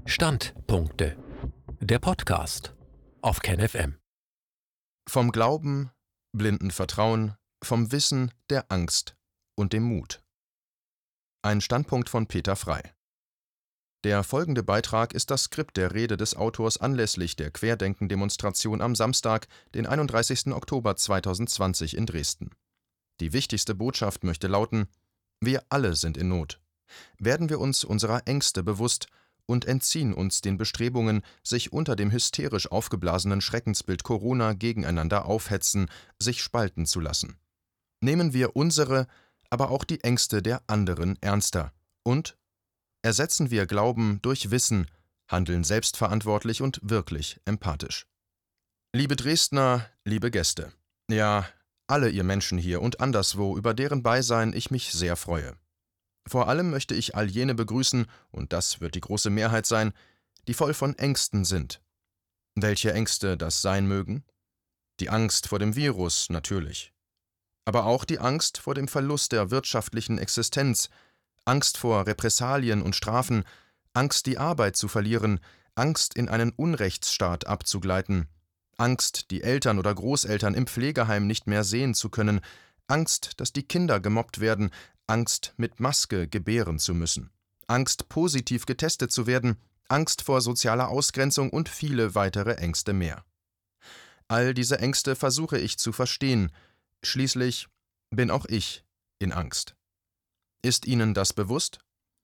Standpunkte. Der Podcast auf KenFM. Vom Glauben, blinden Vertrauen, vom Wissen, der Angst und dem Mut. Ein Standpunkt von Peter Frey. Der folgende Beitrag ist das Skript der Rede des Autors anlässlich der Querdenken-Demonstration am Samstag, den 31. Oktober 2020 in Dresden. Die wichtigste Botschaft möchte lauten: Wir alle sind in Not. Werden wir uns unserer Ängste bewusst und entziehen uns den Bestrebungen, sich unter dem hysterisch aufgeblasenen Schreckensbild Corona gegeneinander aufhetzen, sich spalten zu lassen. Nehmen wir unsere, aber auch die Ängste der anderen ernster und ersetzen wir Glauben durch Wissen, handeln selbstverantwortlich und wirklich empathisch. Liebe Dresdner, liebe Gäste, ja, alle ihr Menschen hier und anderswo, über deren Beisein ich mich sehr freue. Vor allem möchte ich all jene begrüßen, und das wird die große Mehrheit sein, die voll von Ängsten sind. Welche Ängste das sein mögen? Die Angst vor dem Virus, natürlich. Aber auch die Angst vor dem Verlust der wirtschaftlichen Existenz, Angst vor Repressalien und Strafen, Angst, die Arbeit zu verlieren, Angst, in einen Unrechtsstaat abzugleiten, Angst, die Eltern oder Großeltern im Pflegeheim nicht mehr sehen zu können, Angst, dass die Kinder gemobbt werden, Angst, mit Maske gebären zu müssen, Angst, positiv getestet zu werden, Angst vor sozialer Ausgrenzung und viele weitere Ängste mehr. All diese Ängste versuche ich zu verstehen, schließlich bin auch ich in Angst. Ist Ihnen das bewusst?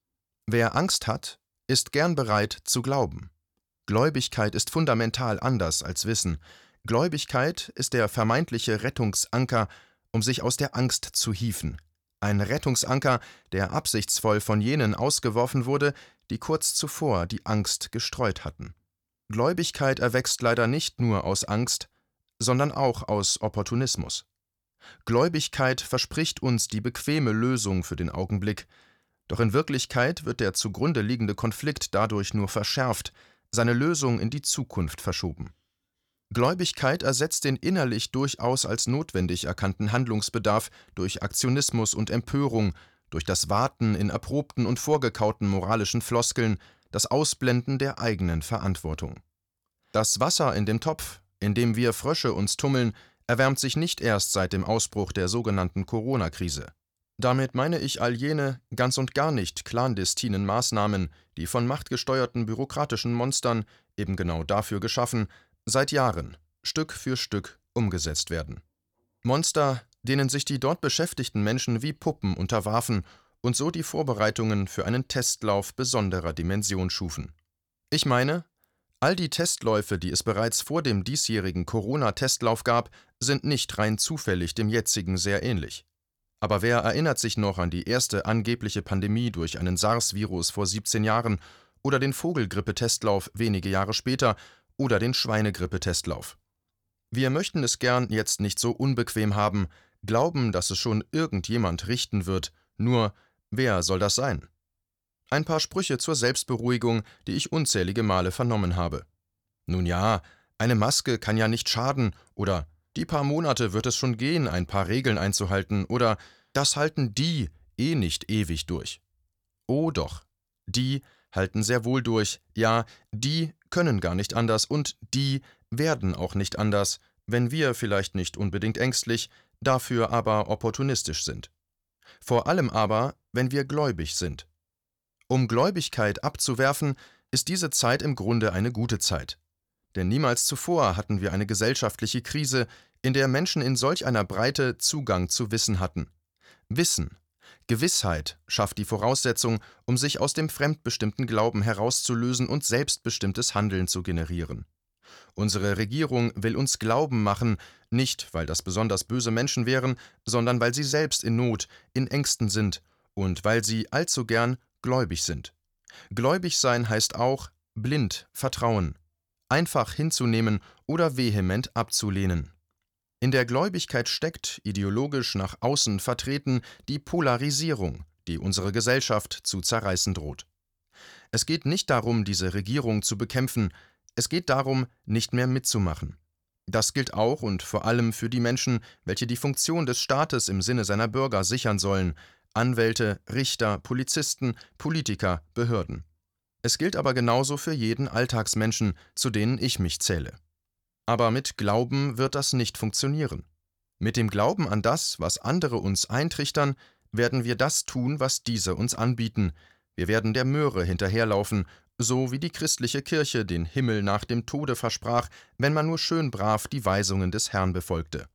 Wer Angst hat, ist gern bereit zu glauben. Gläubigkeit ist fundamental anders als Wissen. Gläubigkeit ist der vermeintliche Rettungsanker, um sich aus der Angst zu hieven. Ein Rettungsanker, der absichtsvoll von jenen ausgeworfen wurde, die kurz zuvor die Angst gestreut hatten. Gläubigkeit erwächst leider nicht nur aus Angst, sondern auch aus Opportunismus. Gläubigkeit verspricht uns die bequeme Lösung für den Augenblick, doch in Wirklichkeit wird der zugrunde liegende Konflikt dadurch nur verschärft, seine Lösung in die Zukunft verschoben. Gläubigkeit ersetzt den innerlich durchaus als notwendig erkannten Handlungsbedarf durch Aktionismus und Empörung, durch das Warten in erprobten und vorgekauten moralischen Floskeln, das Ausblenden der eigenen Verantwortung. Das Wasser in dem Topf, in dem wir Frösche uns tummeln, erwärmt sich nicht erst seit dem Ausbruch der sogenannten Corona-Krise. Damit meine ich all jene ganz und gar nicht clandestinen Maßnahmen, die von machtgesteuerten bürokratischen Monstern, eben genau dafür geschaffen, seit Jahren, Stück für Stück umgesetzt werden. Monster, denen sich die dort beschäftigten Menschen wie Puppen unterwarfen und so die Vorbereitungen für einen Testlauf besonderer Dimension schufen. Ich meine, all die Testläufe, die es bereits vor dem diesjährigen Corona-Testlauf gab, sind nicht rein zufällig dem jetzigen sehr ähnlich. Aber wer erinnert sich noch an die erste angebliche Pandemie durch einen SARS-Virus vor 17 Jahren oder den Vogelgrippe-Testlauf wenige Jahre später oder den Schweinegrippe-Testlauf? Wir möchten es gern jetzt nicht so unbequem haben, glauben, dass es schon irgendjemand richten wird, nur wer soll das sein? Ein paar Sprüche zur Selbstberuhigung, die ich unzählige Male vernommen habe. Nun ja, eine Maske kann ja nicht schaden oder die paar Monate wird es schon gehen, ein paar Regeln einzuhalten oder das halten die nicht ewig durch. Oh doch, die halten sehr wohl durch, ja, die können gar nicht anders und die werden auch nicht anders, wenn wir vielleicht nicht unbedingt ängstlich, dafür aber opportunistisch sind. Vor allem aber, wenn wir gläubig sind. Um Gläubigkeit abzuwerfen, ist diese Zeit im Grunde eine gute Zeit. Denn niemals zuvor hatten wir eine gesellschaftliche Krise, in der Menschen in solch einer Breite Zugang zu Wissen hatten. Wissen, Gewissheit schafft die Voraussetzung, um sich aus dem fremdbestimmten Glauben herauszulösen und selbstbestimmtes Handeln zu generieren. Unsere Regierung will uns Glauben machen, nicht weil das besonders böse Menschen wären, sondern weil sie selbst in Not, in Ängsten sind und weil sie allzu gern gläubig sind. Gläubig sein heißt auch blind vertrauen, einfach hinzunehmen oder vehement abzulehnen. In der Gläubigkeit steckt, ideologisch nach außen vertreten, die Polarisierung, die unsere Gesellschaft zu zerreißen droht. Es geht nicht darum, diese Regierung zu bekämpfen, es geht darum, nicht mehr mitzumachen. Das gilt auch und vor allem für die Menschen, welche die Funktion des Staates im Sinne seiner Bürger sichern sollen: Anwälte, Richter, Polizisten, Politiker, Behörden. Es gilt aber genauso für jeden Alltagsmenschen, zu denen ich mich zähle. Aber mit Glauben wird das nicht funktionieren. Mit dem Glauben an das, was andere uns eintrichtern, werden wir das tun, was diese uns anbieten. Wir werden der Möhre hinterherlaufen, so wie die christliche Kirche den Himmel nach dem Tode versprach, wenn man nur schön brav die Weisungen des Herrn befolgte.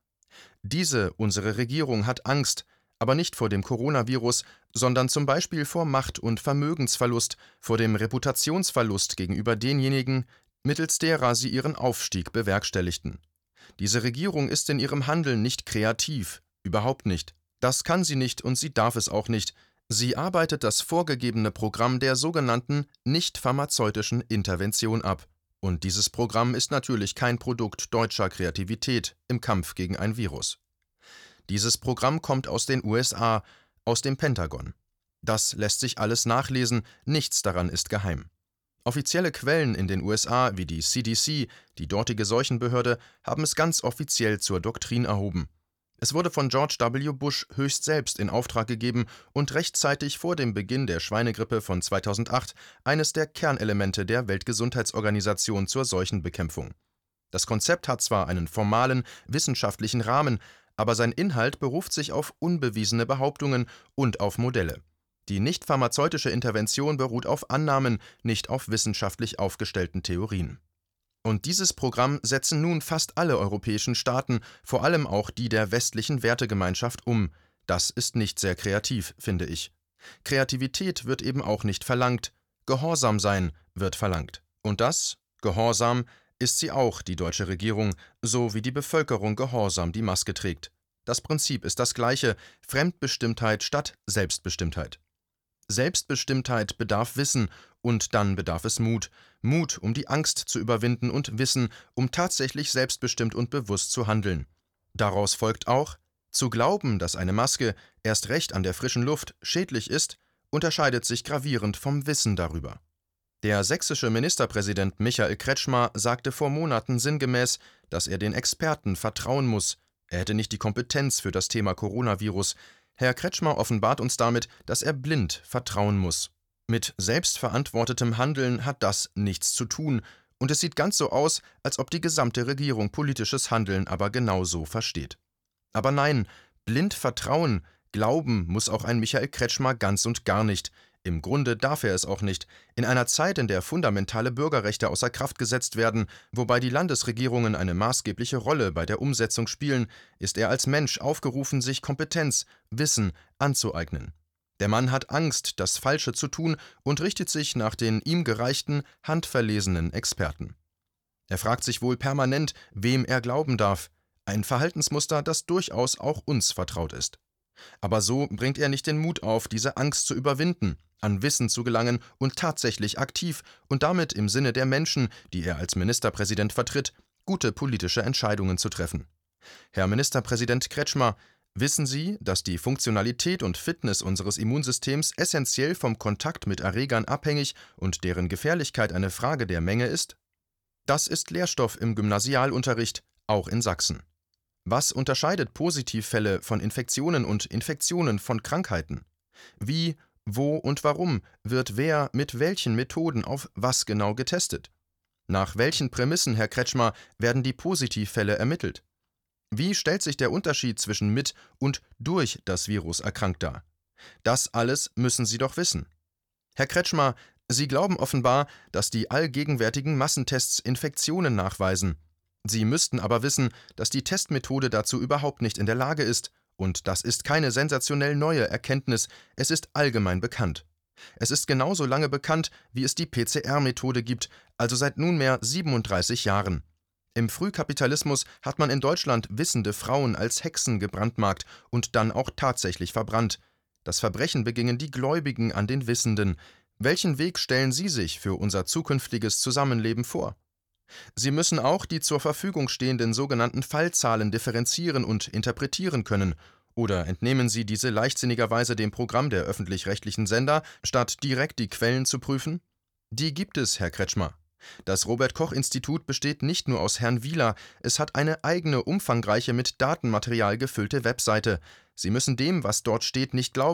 Unsere Regierung hat Angst, aber nicht vor dem Coronavirus, sondern zum Beispiel vor Macht- und Vermögensverlust, vor dem Reputationsverlust gegenüber denjenigen, mittels derer sie ihren Aufstieg bewerkstelligten. Diese Regierung ist in ihrem Handeln nicht kreativ, überhaupt nicht. Das kann sie nicht und sie darf es auch nicht. Sie arbeitet das vorgegebene Programm der sogenannten nicht-pharmazeutischen Intervention ab. Und dieses Programm ist natürlich kein Produkt deutscher Kreativität im Kampf gegen ein Virus. Dieses Programm kommt aus den USA, aus dem Pentagon. Das lässt sich alles nachlesen, nichts daran ist geheim. Offizielle Quellen in den USA wie die CDC, die dortige Seuchenbehörde, haben es ganz offiziell zur Doktrin erhoben. Es wurde von George W. Bush höchst selbst in Auftrag gegeben und rechtzeitig vor dem Beginn der Schweinegrippe von 2008 eines der Kernelemente der Weltgesundheitsorganisation zur Seuchenbekämpfung. Das Konzept hat zwar einen formalen, wissenschaftlichen Rahmen, aber sein Inhalt beruft sich auf unbewiesene Behauptungen und auf Modelle. Die nicht-pharmazeutische Intervention beruht auf Annahmen, nicht auf wissenschaftlich aufgestellten Theorien. Und dieses Programm setzen nun fast alle europäischen Staaten, vor allem auch die der westlichen Wertegemeinschaft, um. Das ist nicht sehr kreativ, finde ich. Kreativität wird eben auch nicht verlangt. Gehorsam sein wird verlangt. Und das, Gehorsam, ist sie auch, die deutsche Regierung, so wie die Bevölkerung gehorsam die Maske trägt. Das Prinzip ist das gleiche: Fremdbestimmtheit statt Selbstbestimmtheit. Selbstbestimmtheit bedarf Wissen und dann bedarf es Mut. Mut, um die Angst zu überwinden, und Wissen, um tatsächlich selbstbestimmt und bewusst zu handeln. Daraus folgt auch: Zu glauben, dass eine Maske, erst recht an der frischen Luft, schädlich ist, unterscheidet sich gravierend vom Wissen darüber. Der sächsische Ministerpräsident Michael Kretschmer sagte vor Monaten sinngemäß, dass er den Experten vertrauen muss. Er hätte nicht die Kompetenz für das Thema Coronavirus. Herr Kretschmer offenbart uns damit, dass er blind vertrauen muss. Mit selbstverantwortetem Handeln hat das nichts zu tun, und es sieht ganz so aus, als ob die gesamte Regierung politisches Handeln aber genau so versteht. Aber nein, blind vertrauen, glauben muss auch ein Michael Kretschmer ganz und gar nicht. Im Grunde darf er es auch nicht. In einer Zeit, in der fundamentale Bürgerrechte außer Kraft gesetzt werden, wobei die Landesregierungen eine maßgebliche Rolle bei der Umsetzung spielen, ist er als Mensch aufgerufen, sich Kompetenz, Wissen anzueignen. Der Mann hat Angst, das Falsche zu tun, und richtet sich nach den ihm gereichten, handverlesenen Experten. Er fragt sich wohl permanent, wem er glauben darf. Ein Verhaltensmuster, das durchaus auch uns vertraut ist. Aber so bringt er nicht den Mut auf, diese Angst zu überwinden, an Wissen zu gelangen und tatsächlich aktiv und damit im Sinne der Menschen, die er als Ministerpräsident vertritt, gute politische Entscheidungen zu treffen. Herr Ministerpräsident Kretschmer, wissen Sie, dass die Funktionalität und Fitness unseres Immunsystems essentiell vom Kontakt mit Erregern abhängig und deren Gefährlichkeit eine Frage der Menge ist? Das ist Lehrstoff im Gymnasialunterricht, auch in Sachsen. Was unterscheidet Positivfälle von Infektionen und Infektionen von Krankheiten? Wie, wo und warum wird wer mit welchen Methoden auf was genau getestet? Nach welchen Prämissen, Herr Kretschmer, werden die Positivfälle ermittelt? Wie stellt sich der Unterschied zwischen mit und durch das Virus erkrankt dar? Das alles müssen Sie doch wissen. Herr Kretschmer, Sie glauben offenbar, dass die allgegenwärtigen Massentests Infektionen nachweisen. Sie müssten aber wissen, dass die Testmethode dazu überhaupt nicht in der Lage ist. Und das ist keine sensationell neue Erkenntnis, es ist allgemein bekannt. Es ist genauso lange bekannt, wie es die PCR-Methode gibt, also seit nunmehr 37 Jahren. Im Frühkapitalismus hat man in Deutschland wissende Frauen als Hexen gebrandmarkt und dann auch tatsächlich verbrannt. Das Verbrechen begingen die Gläubigen an den Wissenden. Welchen Weg stellen Sie sich für unser zukünftiges Zusammenleben vor? Sie müssen auch die zur Verfügung stehenden sogenannten Fallzahlen differenzieren und interpretieren können. Oder entnehmen Sie diese leichtsinnigerweise dem Programm der öffentlich-rechtlichen Sender, statt direkt die Quellen zu prüfen? Die gibt es, Herr Kretschmer. Das Robert-Koch-Institut besteht nicht nur aus Herrn Wieler, es hat eine eigene, umfangreiche, mit Datenmaterial gefüllte Webseite. Sie müssen dem, was dort steht, nicht glauben.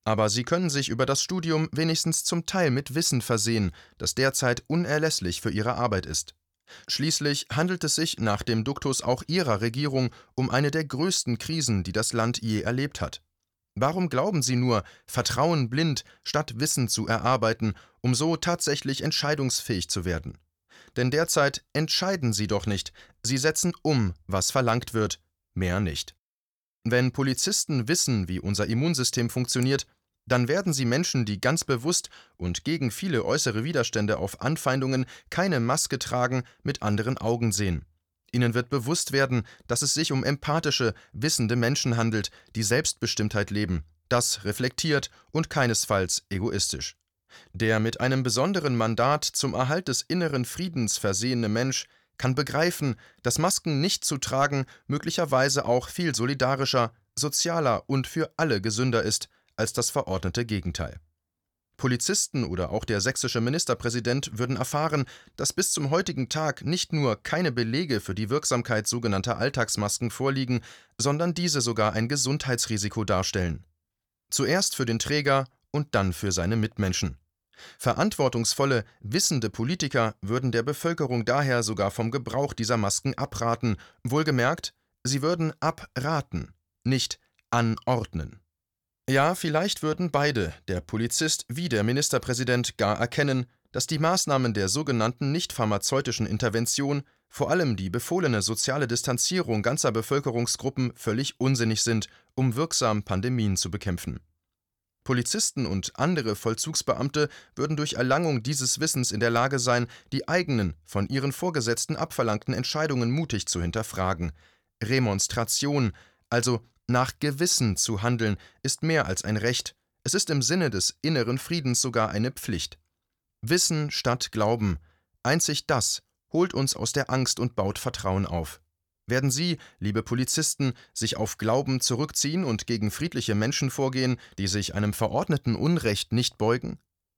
Aber sie können sich über das Studium wenigstens zum Teil mit Wissen versehen, das derzeit unerlässlich für ihre Arbeit ist. Schließlich handelt es sich nach dem Duktus auch Ihrer Regierung um eine der größten Krisen, die das Land je erlebt hat. Warum glauben Sie nur, Vertrauen blind statt Wissen zu erarbeiten, um so tatsächlich entscheidungsfähig zu werden? Denn derzeit entscheiden Sie doch nicht, Sie setzen um, was verlangt wird, mehr nicht. Wenn Polizisten wissen, wie unser Immunsystem funktioniert, dann werden sie Menschen, die ganz bewusst und gegen viele äußere Widerstände auf Anfeindungen keine Maske tragen, mit anderen Augen sehen. Ihnen wird bewusst werden, dass es sich um empathische, wissende Menschen handelt, die Selbstbestimmtheit leben, das reflektiert und keinesfalls egoistisch. Der mit einem besonderen Mandat zum Erhalt des inneren Friedens versehene Mensch kann begreifen, dass Masken nicht zu tragen möglicherweise auch viel solidarischer, sozialer und für alle gesünder ist als das verordnete Gegenteil. Polizisten oder auch der sächsische Ministerpräsident würden erfahren, dass bis zum heutigen Tag nicht nur keine Belege für die Wirksamkeit sogenannter Alltagsmasken vorliegen, sondern diese sogar ein Gesundheitsrisiko darstellen. Zuerst für den Träger und dann für seine Mitmenschen. Verantwortungsvolle, wissende Politiker würden der Bevölkerung daher sogar vom Gebrauch dieser Masken abraten, wohlgemerkt, sie würden abraten, nicht anordnen. Ja, vielleicht würden beide, der Polizist wie der Ministerpräsident, gar erkennen, dass die Maßnahmen der sogenannten nicht-pharmazeutischen Intervention, vor allem die befohlene soziale Distanzierung ganzer Bevölkerungsgruppen, völlig unsinnig sind, um wirksam Pandemien zu bekämpfen. Polizisten und andere Vollzugsbeamte würden durch Erlangung dieses Wissens in der Lage sein, die eigenen, von ihren Vorgesetzten abverlangten Entscheidungen mutig zu hinterfragen. Remonstration, also nach Gewissen zu handeln, ist mehr als ein Recht, es ist im Sinne des inneren Friedens sogar eine Pflicht. Wissen statt Glauben, einzig das holt uns aus der Angst und baut Vertrauen auf. Werden Sie, liebe Polizisten, sich auf Glauben zurückziehen und gegen friedliche Menschen vorgehen, die sich einem verordneten Unrecht nicht beugen?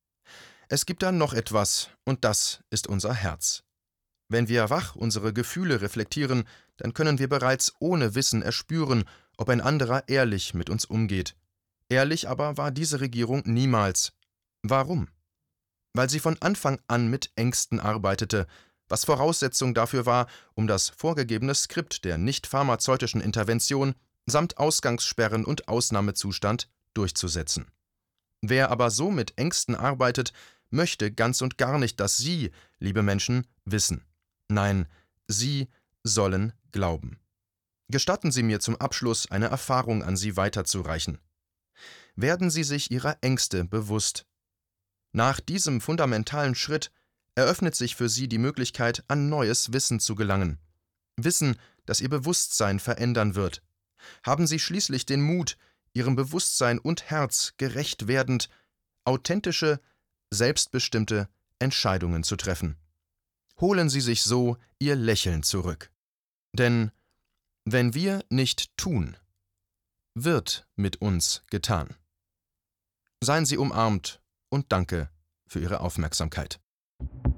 Es gibt dann noch etwas, und das ist unser Herz. Wenn wir wach unsere Gefühle reflektieren, dann können wir bereits ohne Wissen erspüren, ob ein anderer ehrlich mit uns umgeht. Ehrlich aber war diese Regierung niemals. Warum? Weil sie von Anfang an mit Ängsten arbeitete, was Voraussetzung dafür war, um das vorgegebene Skript der nicht-pharmazeutischen Intervention samt Ausgangssperren und Ausnahmezustand durchzusetzen. Wer aber so mit Ängsten arbeitet, möchte ganz und gar nicht, dass Sie, liebe Menschen, wissen. Nein, Sie sollen glauben. Gestatten Sie mir zum Abschluss eine Erfahrung an Sie weiterzureichen. Werden Sie sich Ihrer Ängste bewusst. Nach diesem fundamentalen Schritt eröffnet sich für Sie die Möglichkeit, an neues Wissen zu gelangen. Wissen, das Ihr Bewusstsein verändern wird. Haben Sie schließlich den Mut, Ihrem Bewusstsein und Herz gerecht werdend, authentische, selbstbestimmte Entscheidungen zu treffen. Holen Sie sich so Ihr Lächeln zurück. Denn wenn wir nicht tun, wird mit uns getan. Seien Sie umarmt und danke für Ihre Aufmerksamkeit.